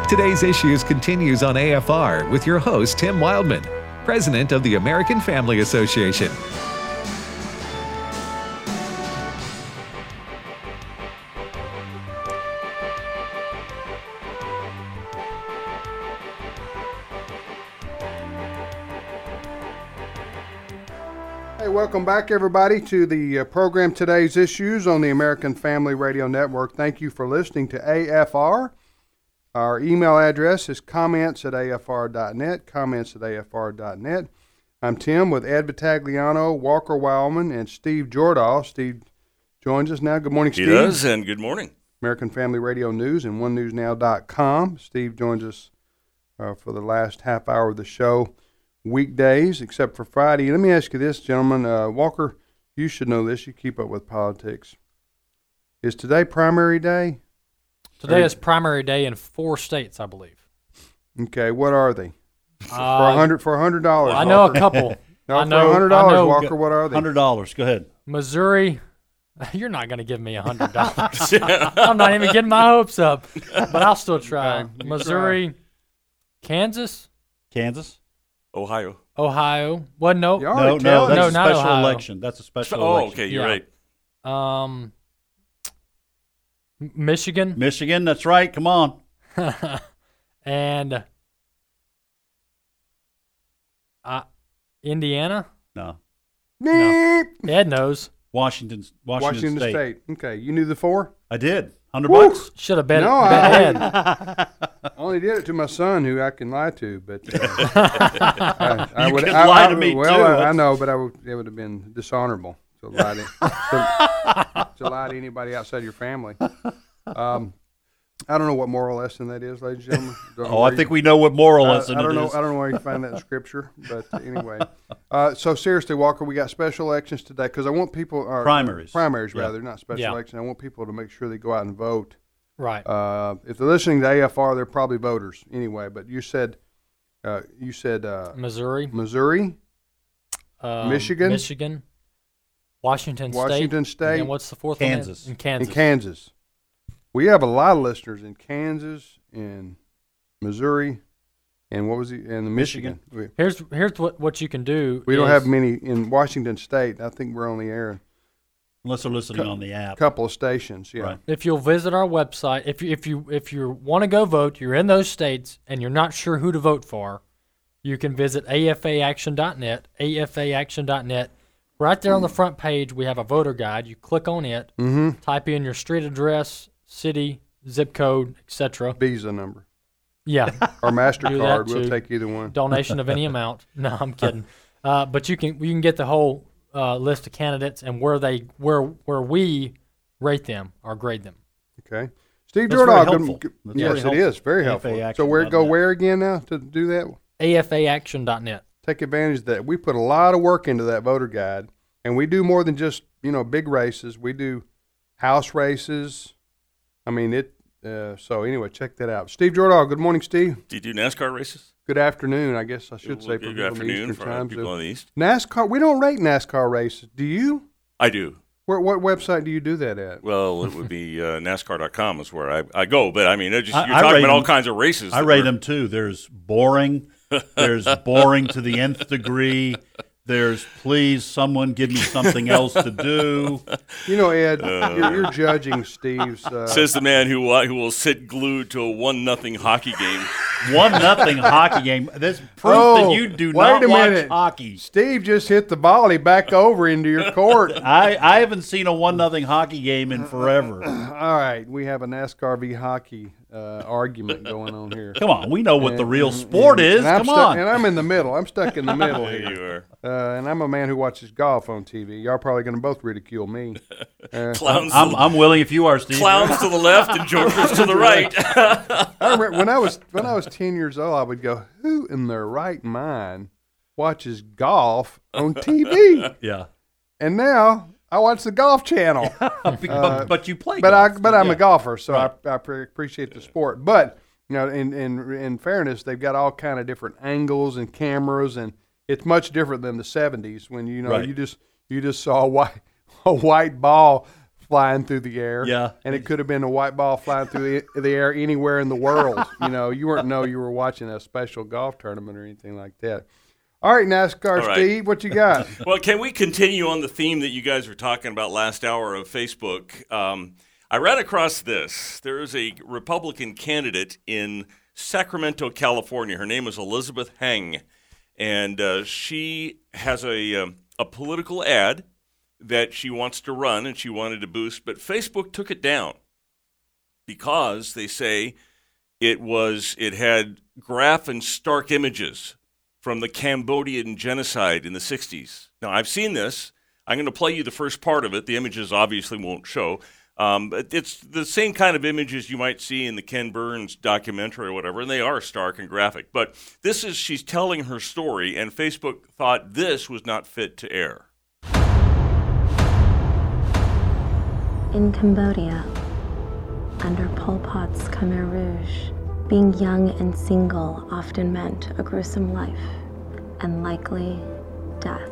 Today's Issues continues on AFR with your host, Tim Wildman, President of the American Family Association. Hey, welcome back, everybody, to the program Today's Issues on the American Family Radio Network. Thank you for listening to AFR. Our email address is comments@afr.net, comments@afr.net. I'm Tim with Ed Vitagliano, Walker Wildman, and Steve Jordahl. Steve joins us now. Good morning, Steve. He does, and good morning. American Family Radio News and onenewsnow.com. Steve joins us for the last half hour of the show, weekdays, except for Friday. Let me ask you this, gentlemen. Walker, you should know this. You keep up with politics. Is today primary day? Today is primary day in 4 states, I believe. Okay, what are they? For $100. I know a couple. No, for $100, Walker, what are they? $100. Go ahead. Missouri. You're not going to give me $100. I'm not even getting my hopes up, but I'll still try. Okay, Missouri, Kansas, Ohio. What? No. Y'all No, that's No, a not special Ohio. election. That's a special Oh, election. okay, you're Yeah. right. Michigan, Michigan, that's right. Come on. and Indiana. No. Beep. Ed knows. Washington Washington State. Okay, you knew the 4? I did. $100. Should have bet, No, bet I- Ed. I only did it to my son, who I can lie to, but You can lie to me, well, too. I know, but it would have been dishonorable to lie to lie to anybody outside your family. I don't know what moral lesson that is, ladies and gentlemen. I think we know what moral lesson I don't it know. is. I don't know where you find that in Scripture, but anyway. So seriously, Walker, we got special elections today because I want people Primaries, rather, not special Yeah. elections. I want people to make sure they go out and vote. Right. If they're listening to AFR, they're probably voters anyway. But you said Missouri, Missouri, Michigan, Washington State. And what's the fourth Kansas. one? In and Kansas. Kansas. We have a lot of listeners in Kansas, in Missouri, and what was he? And Michigan. Here's what you can do. We don't is- have many in Washington State. I think we're on the air Unless they're listening on the a app. couple of stations. Yeah. Right. If you'll visit our website, if you want to go vote, you're in those states and you're not sure who to vote for, you can visit afaaction.net, afaaction.net. Right there on the front page, we have a voter guide. You click on it, type in your street address, city, zip code, etc. Visa number Yeah, or Do MasterCard. that We'll too. take either one. donation of any amount. No, I'm kidding. But you can get the whole list of candidates and where we rate them or grade them. Okay. Steve That's very Jordahl. helpful. That's Yes, very it helpful. is very helpful. AFA So action.net. where again now to do that? afaaction.net. Take advantage of that. We put a lot of work into that voter guide, and we do more than just big races. We do house races. I mean it. So anyway, check that out. Steve Jordahl. Good morning, Steve. Do you do NASCAR races? Good afternoon. I guess I should say for Good people in the afternoon Eastern for time people zone. on the East. NASCAR. We don't rate NASCAR races. Do you? I do. What website do you do that at? Well, it would be NASCAR.com is where I go. But, I mean, you're I talking rate about all them. kinds of races. I that rate were- them too. There's boring. There's boring to the nth degree. There's please someone give me something else to do. Ed, you're judging Steve's. Says the man who will sit glued to a 1-0 hockey game. 1-0 hockey game. That's proof that you do wait not a watch minute. hockey. Steve just hit the volley back over into your court. I haven't seen a 1-0 hockey game in forever. All right, we have a NASCAR v. hockey argument going on here. Come on, we know what the real sport is. And Come on. And I'm in the middle. I'm stuck in the middle There here. you are. And I'm a man who watches golf on TV. Y'all probably going to both ridicule me. Clowns, I'm willing if you are, Steve. clowns to the left and jokers to the right. I remember when I was 10 years old, I would go, "Who in their right mind watches golf on TV?" Yeah. And now I watch the Golf Channel. But you play But golf. I'm Yeah. a golfer, so Right. I appreciate the sport. But in fairness, they've got all kind of different angles and cameras, and it's much different than the '70s when Right. you just saw a white ball flying through the air. Yeah. And it could have been a white ball flying through the air anywhere in the world. You weren't know you were watching a special golf tournament or anything like that. All right, NASCAR All right. Steve, what you got? Well, can we continue on the theme that you guys were talking about last hour of Facebook? I ran across this. There is a Republican candidate in Sacramento, California. Her name is Elizabeth Heng, and she has a political ad that she wants to run and she wanted to boost, but Facebook took it down because they say it had graph and stark images from the Cambodian genocide in the 60s. Now, I've seen this. I'm going to play you the first part of it. The images obviously won't show. But it's the same kind of images you might see in the Ken Burns documentary or whatever, and they are stark and graphic. But she's telling her story, and Facebook thought this was not fit to air. In Cambodia, under Pol Pot's Khmer Rouge, being young and single often meant a gruesome life, and likely death.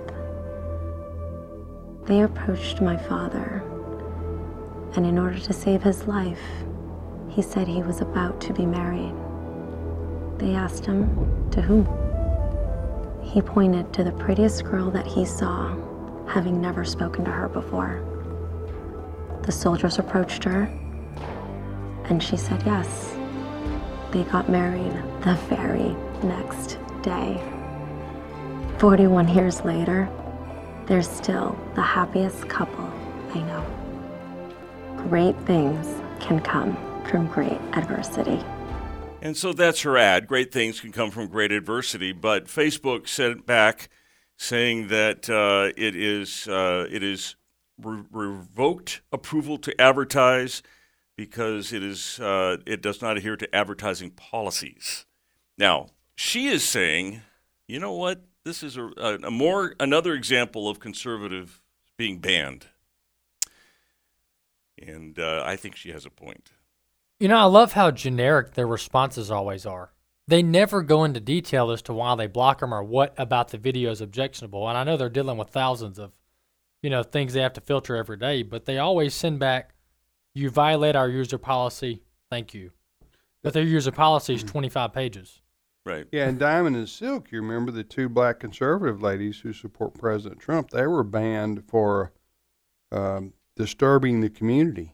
They approached my father, and in order to save his life, he said he was about to be married. They asked him, to whom? He pointed to the prettiest girl that he saw, having never spoken to her before. The soldiers approached her, and she said yes. They got married the very next day. 41 years later, they're still the happiest couple I know. Great things can come from great adversity. And so that's her ad. Great things can come from great adversity. But Facebook sent back saying that it is revoked approval to advertise because it does not adhere to advertising policies. Now, she is saying, you know what? This is another example of conservative being banned. And I think she has a point. I love how generic their responses always are. They never go into detail as to why they block them or what about the video is objectionable. And I know they're dealing with thousands of, things they have to filter every day, but they always send back, you violate our user policy, thank you. But their user policy is 25 pages. Right. Yeah, and Diamond and Silk, you remember the two black conservative ladies who support President Trump, they were banned for disturbing the community.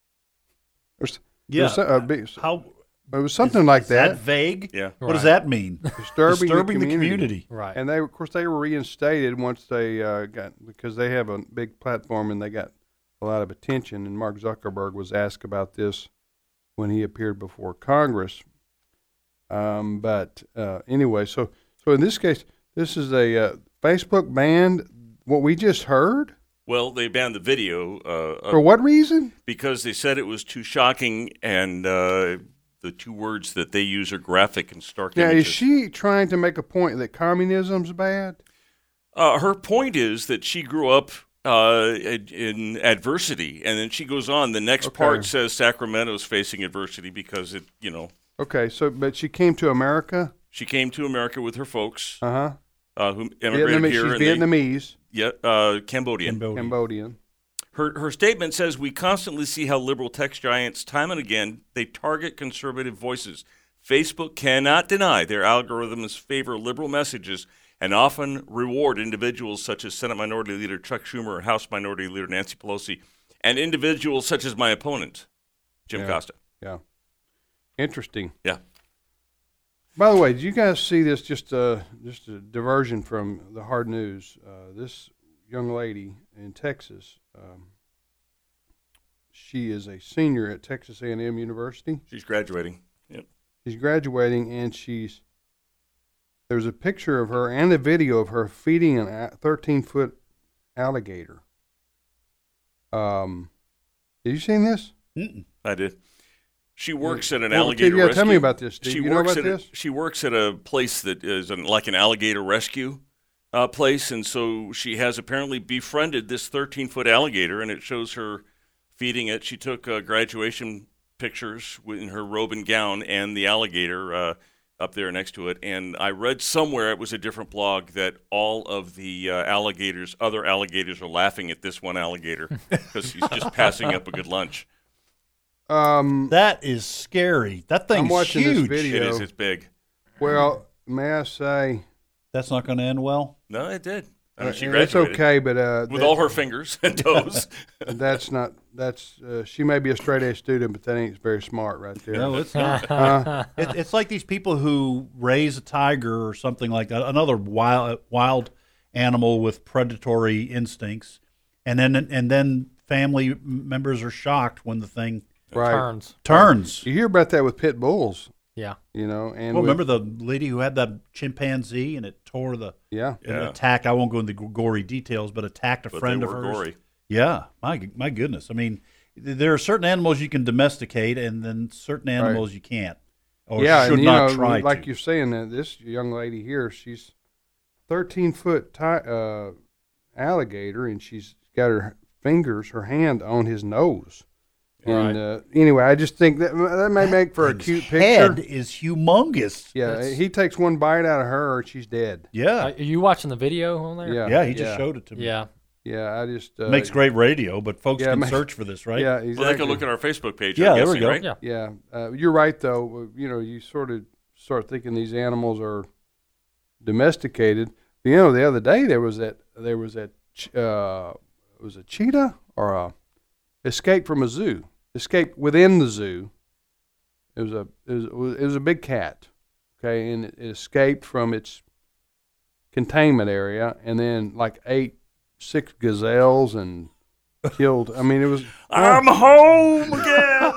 How? It was something like that. Vague? Yeah. What does that mean? Disturbing the community. Right. And of course, they were reinstated once they because they have a big platform and they got a lot of attention. And Mark Zuckerberg was asked about this when he appeared before Congress. But anyway, so in this case, this is a Facebook banned what we just heard. Well, they banned the video. For what reason? Because they said it was too shocking, and the two words that they use are graphic and stark Now, images. is she trying to make a point that communism's bad? Her point is that she grew up in adversity, and then she goes on. The next part says Sacramento's facing adversity because Okay, but she came to America? She came to America with her folks Uh-huh. who immigrated here. She's Vietnamese. Cambodian. Her statement says, we constantly see how liberal tech giants, time and again, they target conservative voices. Facebook cannot deny their algorithms favor liberal messages and often reward individuals such as Senate Minority Leader Chuck Schumer and House Minority Leader Nancy Pelosi and individuals such as my opponent, Jim Costa. Yeah. Interesting. Yeah. By the way, did you guys see this? Just a diversion from the hard news. This young lady in Texas, she is a senior at Texas A&M University. She's graduating. Yep. She's graduating, and there's a picture of her and a video of her feeding a 13-foot alligator. Did you see this? Mm-mm. I did. She works at an alligator rescue. Tell me about this, Steve. You know about this? She works at a place that is like an alligator rescue place, and so she has apparently befriended this 13-foot alligator, and it shows her feeding it. She took graduation pictures in her robe and gown and the alligator up there next to it, and I read somewhere, it was a different blog, that all of the other alligators are laughing at this one alligator because he's just passing up a good lunch. That is scary. That thing's I'm watching huge. this video. It is. It's big. Well, may I say, That's not going to end well. No, it did. I mean, she it's graduated okay, but with all her fingers and toes. that's not. That's she may be a straight A student, but that ain't very smart right there. No, it's not. It's like these people who raise a tiger or something like that, another wild animal with predatory instincts, and then family members are shocked when the thing Right. turns. You hear about that with pit bulls, Yeah. you know, and Well, with- remember the lady who had that chimpanzee and it tore the yeah. attack. I won't go into gory details, but attacked a But friend they of were hers. gory. Yeah, my goodness. I mean, there are certain animals you can domesticate, and then certain animals you can't, or Yeah, should and you not know, try like to. you're saying, that this young lady here, she's 13-foot alligator, and she's got her hand on his nose. And anyway, I just think that may make for a His cute head picture. is humongous. Yeah, he takes one bite out of her, and she's dead. Yeah, Are you watching the video on there? Yeah, he just showed it to me. Yeah. Yeah, I just Makes great radio, but folks yeah, can makes- search for this, right? Yeah, exactly. Well, they can look at our Facebook page. Yeah, I'm there we guessing, go. Right? Yeah. Yeah, you're right though. You know, you sort of start thinking these animals are domesticated. You know, the other day there was a cheetah or a escaped from a zoo. Escaped within the zoo. It was a big cat, okay, and it escaped from its containment area, and then like ate 6 gazelles and killed. I mean, it was. I'm home again.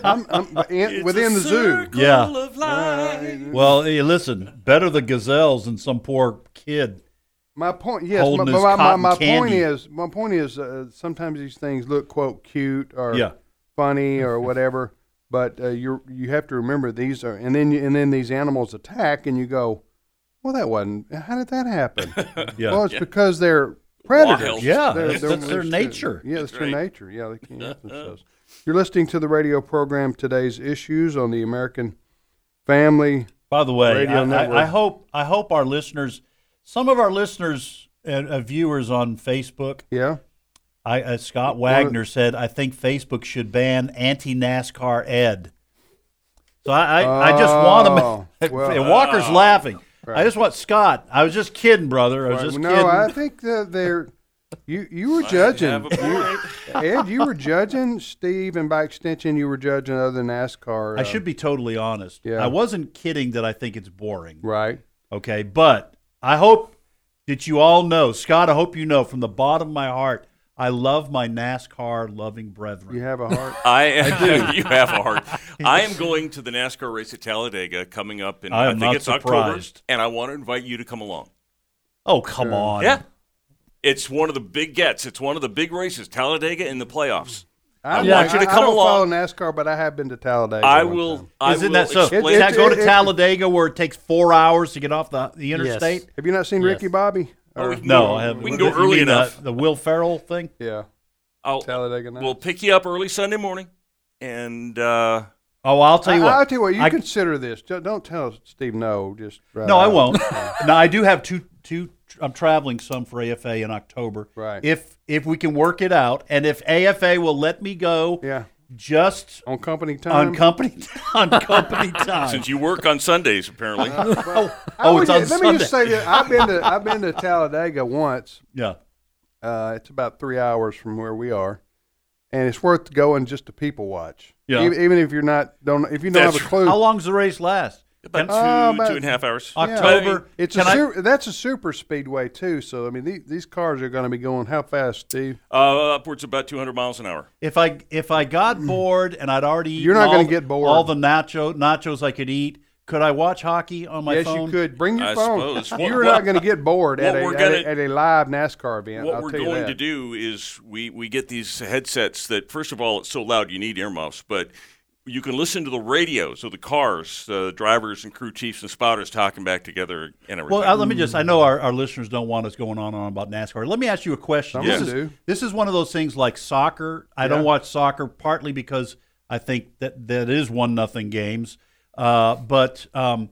I'm within the zoo. Yeah. Of life. Well, hey, listen, better the gazelles than some poor kid. My point, yes, Holding his my cotton point candy. is, sometimes these things look quote cute or Yeah. funny or whatever, but you have to remember these are, and then these animals attack, and you go, well, that wasn't. How did that happen? Yeah. Well, it's because they're predators. Wild. Yeah, They're- that's their nature. Yeah, that's That's their right. nature. Yeah, they can't help themselves. You're listening to the radio program Today's Issues on the American Family. By the way, Radio Network. I hope our listeners, some of our listeners and viewers on Facebook, Yeah. Scott Wagner said, I think Facebook should ban anti-NASCAR Ed. So I just want to. well- and Walker's laughing. I just want Scott. I was just kidding, brother. I was just no, kidding. I think that they're. You were judging. Have a point. Ed, you were judging Steve, and by extension, you were judging other NASCAR. I should be totally honest. Yeah. I wasn't kidding that I think it's boring. right. Okay, but I hope that you all know, Scott, I hope you know from the bottom of my heart, I love my NASCAR-loving brethren. You have a heart. I do. You have a heart. I am going to the NASCAR race at Talladega coming up in I am think not it's October, surprised. and I want to invite you to come along. Oh, come on. Yeah. It's one of the big gets. It's one of the big races, Talladega in the playoffs. I want you to come I don't along. follow NASCAR, but I have been to Talladega. I one will. time. I Isn't will that so? explain. Can I go to it- Talladega where it takes 4 hours to get off the interstate? Have you not seen Ricky Bobby? Oh, Or- we can No, go, I haven't. We can go You early mean enough. The Will Ferrell thing? yeah. I'll, Talladega Nights. we'll pick you up early Sunday morning, and Oh, I'll tell you what. I'll tell you what. You I- consider this. Don't tell Steve no. Just right No, I out. won't. No, I do have two. I'm traveling some for AFA in October. Right. If we can work it out, and if AFA will let me go, Yeah. just On company time. on company time. since you work on Sundays, apparently, Oh, it's on Let me just Sunday. say that I've been to Talladega once. Yeah. It's about 3 hours from where we are, and it's worth going just to people watch. Yeah. Even if you don't have a clue. How long does the race last? about about- 2.5 hours. October. It's that's a super speedway too. So I mean, these cars are going to be going how fast, Steve? Upwards of about 200 miles an hour. If I got bored and I'd already eaten You're not all gonna the- get bored. all the nachos I could eat, could I watch hockey on my yes, phone? you could bring your I phone. suppose. You're What- not going to get bored what at we're gonna- a live NASCAR event. What I'll we're tell you going that. to do is we get these headsets that, first of all, it's so loud you need earmuffs, but you can listen to the radios of the cars, the drivers and crew chiefs and spotters talking back together and everything. Well, let me just, I know our listeners don't want us going on about NASCAR. Let me ask you a question. Some of This them is, do. this is one of those things like soccer. I don't watch soccer partly because I think that is 1-0 games. But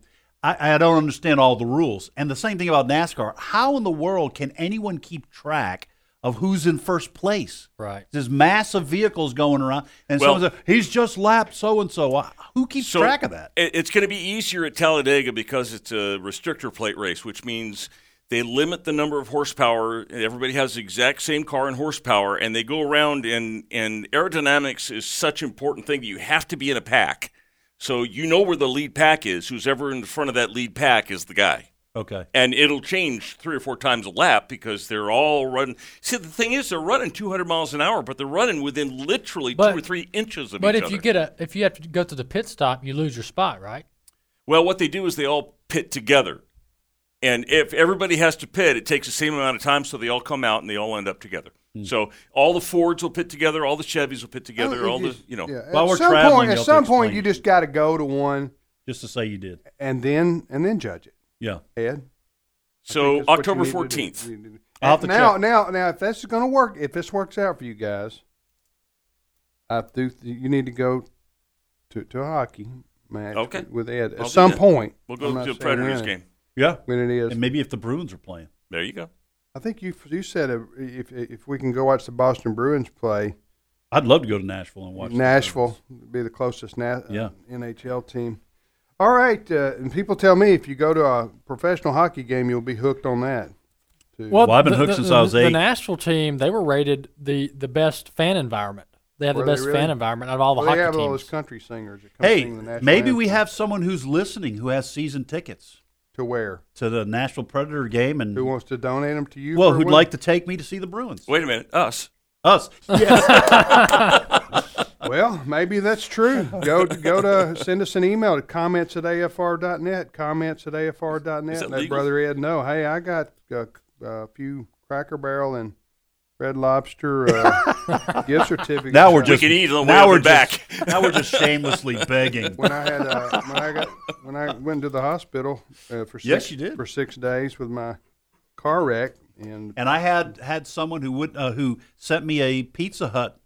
I don't understand all the rules. And the same thing about NASCAR. How in the world can anyone keep track of who's in first place? Right. There's massive vehicles going around, and someone says, he's just lapped so-and-so. Who keeps track of that? It's going to be easier at Talladega because it's a restrictor plate race, which means they limit the number of horsepower. Everybody has the exact same car and horsepower, and they go around, and aerodynamics is such an important thing that you have to be in a pack. So you know where the lead pack is. Who's ever in front of that lead pack is the guy. Okay. And it'll change 3 or 4 times a lap because they're all running. See, the thing is, they're running 200 miles an hour, but they're running within literally 2 or 3 inches of each other. But if you have to go to the pit stop, you lose your spot, right? Well, what they do is they all pit together. And if everybody has to pit, it takes the same amount of time, so they all come out and they all end up together. So all the Fords will pit together, all the Chevys will pit together, Yeah. While we're At traveling, some point, you just got to go to one just to say you did, and then judge it. Yeah. Ed. So October 14th. I'll have to check. Now, if this is going to work, if this works out for you guys, you need to go to a hockey match with Ed at some point. We'll go to a Predators game. Yeah. When it is, and maybe if the Bruins are playing. There you go. I think you said if we can go watch the Boston Bruins play. I'd love to go to Nashville and watch. Nashville would be the closest NHL team. All right, and people tell me if you go to a professional hockey game, you'll be hooked on that. Too. Well, I've been hooked since I was 8. The Nashville team, they were rated the best fan environment. They have the best fan environment out of all the hockey teams. They have all those country singers that come sing the national maybe anthem. we have someone who's listening who has season tickets. To where? To the Nashville Predator game. And who wants to donate them to you? Well, who'd like to take me to see the Bruins? Wait a minute. Us. Yes. Well, maybe that's true. Go to send us an email to comments@afr.net, comments@afr.net, and let Brother Ed know, hey, I got a few Cracker Barrel and Red Lobster gift certificates. Now we're just Now we're just shamelessly begging. When I went to the hospital for 6 days with my car wreck, and I had someone who sent me a Pizza Hut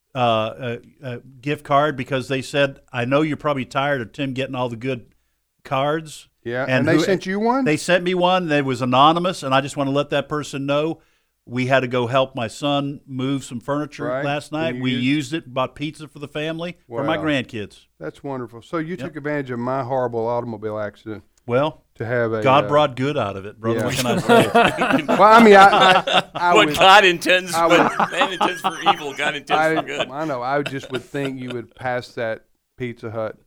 gift card because they said, I know you're probably tired of Tim getting all the good cards. Yeah, and they sent you one? They sent me one. It was anonymous, and I just want to let that person know we had to go help my son move some furniture last night. We used it, bought pizza for the family, for my grandkids. That's wonderful. So you took advantage of my horrible automobile accident. Well, to have God brought good out of it, brother. What can I say? Well, I mean, I what God intends, what man intends for evil, God intends for good. I know. I just would think you would pass that Pizza Hut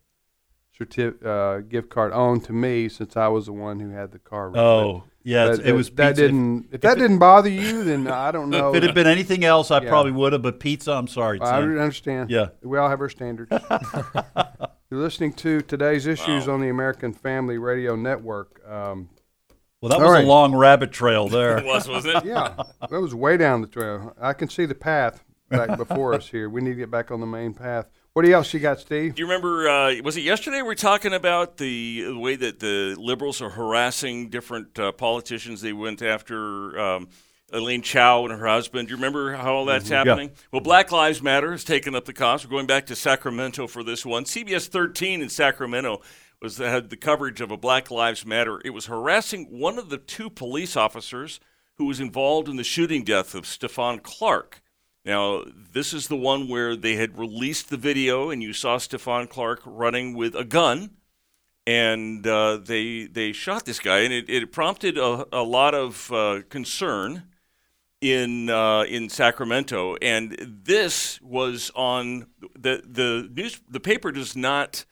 gift card on to me since I was the one who had the car. Oh, yeah, it was that pizza. If that didn't bother you, then I don't know. If it had been anything else, I probably would have. But pizza, I'm sorry, Tim. I understand. Yeah, we all have our standards. You're listening to today's issues on the American Family Radio Network. Well, that was a long rabbit trail there. It was, wasn't it? Yeah, that was way down the trail. I can see the path back before us here. We need to get back on the main path. What else you got, Steve? Do you remember, was it yesterday we were talking about the way that the liberals are harassing different politicians? They went after Elaine Chao and her husband. Do you remember how all that's happening? Yeah. Well, Black Lives Matter has taken up the cause. We're going back to Sacramento for this one. CBS 13 in Sacramento had the coverage of a Black Lives Matter. It was harassing one of the 2 police officers who was involved in the shooting death of Stephon Clark. Now, this is the one where they had released the video, and you saw Stephon Clark running with a gun, and they shot this guy, and it prompted a lot of concern in Sacramento. And this was on the paper does not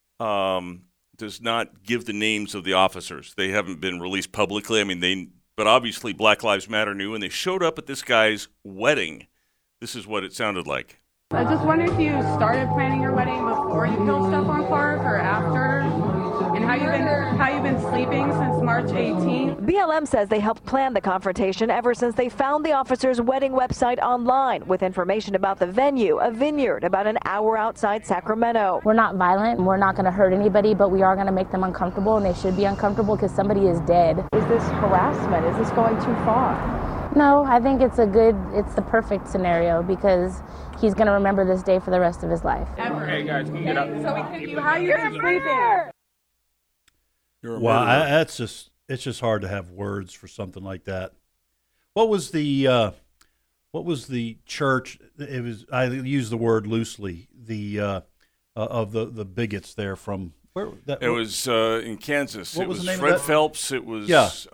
give the names of the officers. They haven't been released publicly. I mean, but obviously Black Lives Matter knew, and they showed up at this guy's wedding. This is what it sounded like. I just wonder if you started planning your wedding before you killed Stephon Clark or after, and how you've been sleeping since March 18th. BLM says they helped plan the confrontation ever since they found the officer's wedding website online with information about the venue, a vineyard about an hour outside Sacramento. We're not violent. We're not going to hurt anybody, but we are going to make them uncomfortable, and they should be uncomfortable because somebody is dead. Is this harassment? Is this going too far? No, I think it's the perfect scenario because he's going to remember this day for the rest of his life. Hey guys, can you get up? So we can you how you're sleeping. You're a Wow, murderer. it's just hard to have words for something like that. What was the church? It was, I use the word loosely. Of the bigots there from where? It was in Kansas. What it was was the name of Fred that? Phelps. It was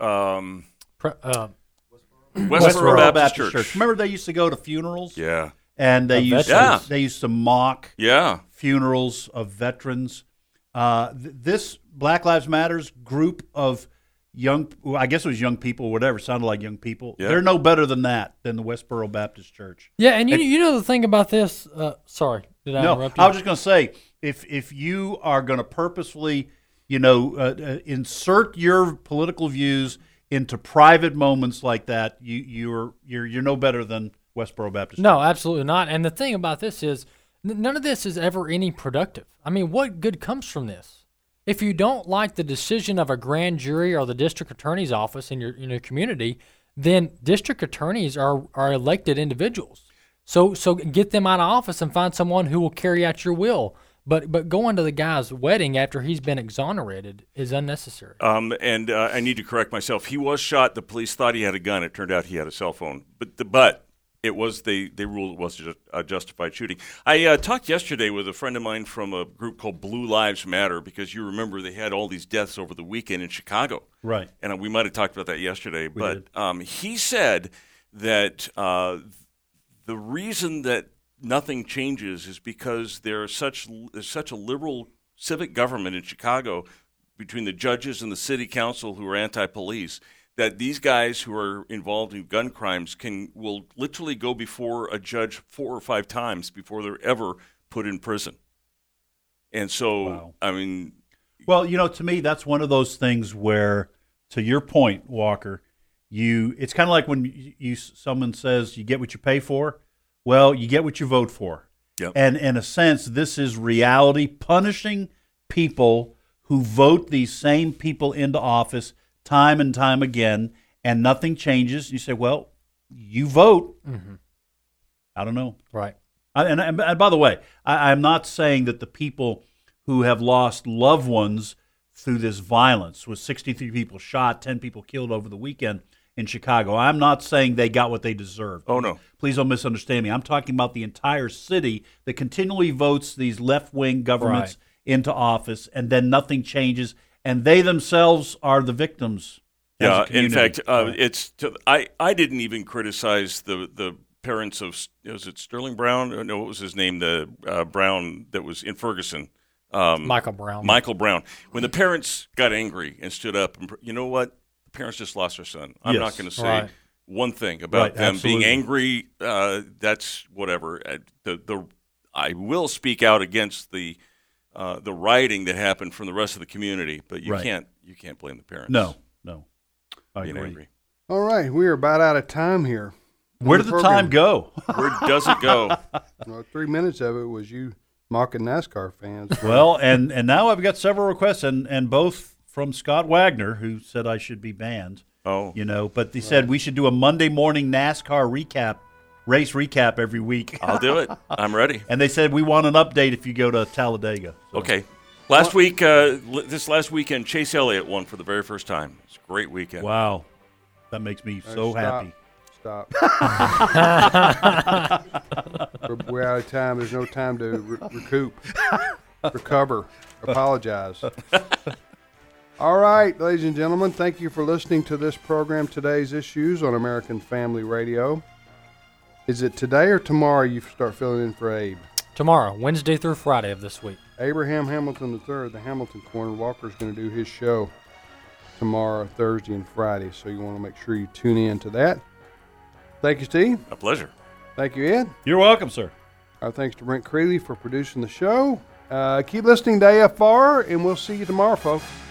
Westboro Baptist Church. Remember they used to go to funerals? Yeah. And they used to mock funerals of veterans. This Black Lives Matters group of young, I guess it was young people, whatever, sounded like young people. Yeah. They're no better than that, than the Westboro Baptist Church. Yeah, and you know the thing about this. Sorry, did I interrupt you? I was just going to say, if you are going to purposefully, insert your political views into private moments like that, you're no better than Westboro Baptist. No, absolutely not. And the thing about this is, none of this is ever any productive. I mean, what good comes from this? If you don't like the decision of a grand jury or the district attorney's office in your community, then district attorneys are elected individuals. So get them out of office and find someone who will carry out your will. But going to the guy's wedding after he's been exonerated is unnecessary. And I need to correct myself. He was shot. The police thought he had a gun. It turned out he had a cell phone. But it was they ruled it was a justified shooting. I talked yesterday with a friend of mine from a group called Blue Lives Matter, because you remember they had all these deaths over the weekend in Chicago. Right. And we might have talked about that yesterday. But he said that the reason that nothing changes is because there's such a liberal civic government in Chicago between the judges and the city council who are anti-police, that these guys who are involved in gun crimes will literally go before a judge 4 or 5 times before they're ever put in prison. And so, Wow. I mean... Well, to me, that's one of those things where, to your point, Walker, it's kind of like when someone says you get what you pay for. Well, you get what you vote for. Yep. And in a sense, this is reality punishing people who vote these same people into office time and time again, and nothing changes. You say, well, you vote. Mm-hmm. I don't know. Right. And by the way, I'm not saying that the people who have lost loved ones through this violence, with 63 people shot, 10 people killed over the weekend in Chicago, I'm not saying they got what they deserved. Oh, no. Please don't misunderstand me. I'm talking about the entire city that continually votes these left-wing governments into office, and then nothing changes, and they themselves are the victims. Yeah, in fact, I didn't even criticize the parents of, was it Sterling Brown? No, what was his name? The Brown that was in Ferguson. Michael Brown. Michael Brown. When the parents got angry and stood up, and you know what? The parents just lost their son. I'm not going to say one thing about them being angry. That's whatever. I will speak out against the rioting that happened from the rest of the community, but you can't blame the parents. No, I being agree. angry. All right, we are about out of time here. Where did the time go? Where does it go? Well, 3 minutes of it was you mocking NASCAR fans. Well, and now I've got several requests, and both from Scott Wagner, who said I should be banned. Oh. But he said we should do a Monday morning NASCAR race recap every week. I'll do it. I'm ready. And they said we want an update if you go to Talladega. So. Okay. This last weekend, Chase Elliott won for the very first time. It's a great weekend. Wow. That makes me so happy. Stop. We're out of time. There's no time to recover, apologize. All right, ladies and gentlemen, thank you for listening to this program, Today's Issues on American Family Radio. Is it today or tomorrow you start filling in for Abe? Tomorrow, Wednesday through Friday of this week. Abraham Hamilton III, the Hamilton Corner. Walker's going to do his show tomorrow, Thursday, and Friday, so you want to make sure you tune in to that. Thank you, Steve. A pleasure. Thank you, Ed. You're welcome, sir. Our thanks to Brent Creeley for producing the show. Keep listening to AFR, and we'll see you tomorrow, folks.